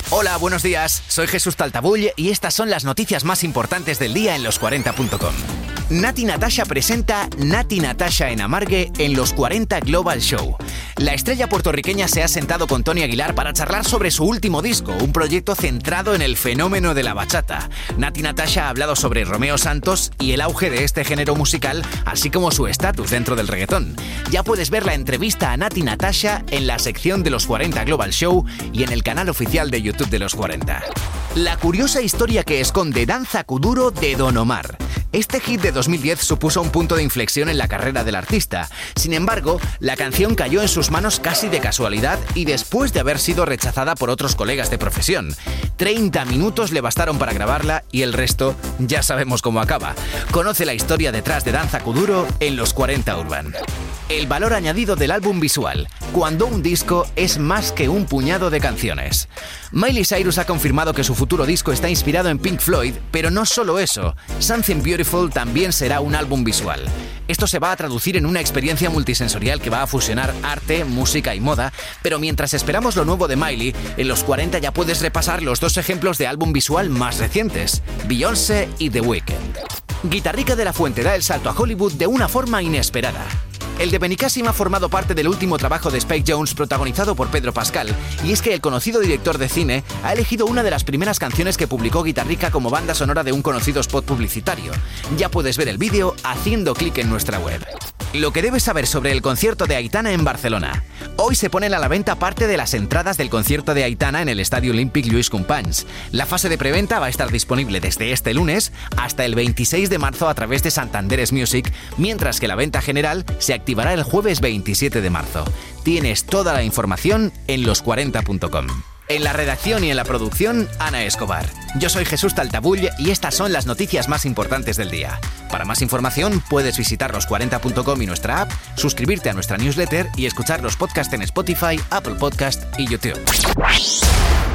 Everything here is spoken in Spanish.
Hola, buenos días. Soy Jesús Taltabull y estas son las noticias más importantes del día en los40.com. Nati Natasha presenta Nati Natasha en Amargue en los 40 Global Show. La estrella puertorriqueña se ha sentado con Tony Aguilar para charlar sobre su último disco, un proyecto centrado en el fenómeno de la bachata. Nati Natasha ha hablado sobre Romeo Santos y el auge de este género musical, así como su estatus dentro del reggaetón. Ya puedes ver la entrevista a Nati Natasha en la sección de los 40 Global Show y en el canal oficial de YouTube de los 40. La curiosa historia que esconde Danza Kuduro de Don Omar. Este hit de 2010 supuso un punto de inflexión en la carrera del artista. Sin embargo, la canción cayó en sus manos casi de casualidad y después de haber sido rechazada por otros colegas de profesión. 30 minutos le bastaron para grabarla y el resto ya sabemos cómo acaba. Conoce la historia detrás de Danza Kuduro en los 40 Urban. El valor añadido del álbum visual, cuando un disco es más que un puñado de canciones. Miley Cyrus ha confirmado que su futuro disco está inspirado en Pink Floyd, pero no solo eso, Something Beautiful también será un álbum visual. Esto se va a traducir en una experiencia multisensorial que va a fusionar arte, música y moda, pero mientras esperamos lo nuevo de Miley, en los 40 ya puedes repasar los dos ejemplos de álbum visual más recientes, Beyoncé y The Weeknd. Guitarrica de la Fuente da el salto a Hollywood de una forma inesperada. El de Benicàssim ha formado parte del último trabajo de Spike Jonze protagonizado por Pedro Pascal, y es que el conocido director de cine ha elegido una de las primeras canciones que publicó Guitarrica como banda sonora de un conocido spot publicitario. Ya puedes ver el vídeo haciendo clic en nuestra web. Lo que debes saber sobre el concierto de Aitana en Barcelona. Hoy se ponen a la venta parte de las entradas del concierto de Aitana en el Estadio Olímpic Lluís Companys. La fase de preventa va a estar disponible desde este lunes hasta el 26 de marzo a través de Santander's Music, mientras que la venta general se activará el jueves 27 de marzo. Tienes toda la información en los40.com. En la redacción y en la producción, Ana Escobar. Yo soy Jesús Taltabull y estas son las noticias más importantes del día. Para más información, puedes visitar los40.com y nuestra app, suscribirte a nuestra newsletter y escuchar los podcasts en Spotify, Apple Podcast y YouTube.